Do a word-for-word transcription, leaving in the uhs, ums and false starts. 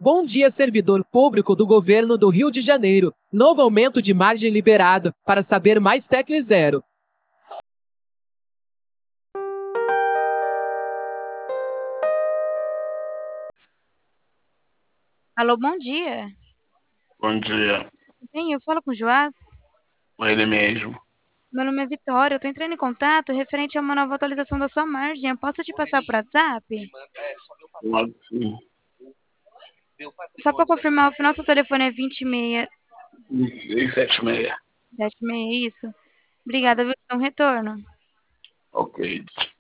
Bom dia, servidor público do governo do Rio de Janeiro. Novo aumento de margem liberado. Para saber mais, tecle zero. Alô, bom dia. Bom dia, Bem, eu falo com o Joás. ele mesmo. Meu nome é Vitória. Eu tô entrando em contato referente a uma nova atualização da sua margem. Eu posso te passar por WhatsApp? Logo sim. Só para confirmar, o final do seu telefone é vinte e seis seis sete seis. setenta e seis, é isso? Obrigada, viu? Um retorno. Ok.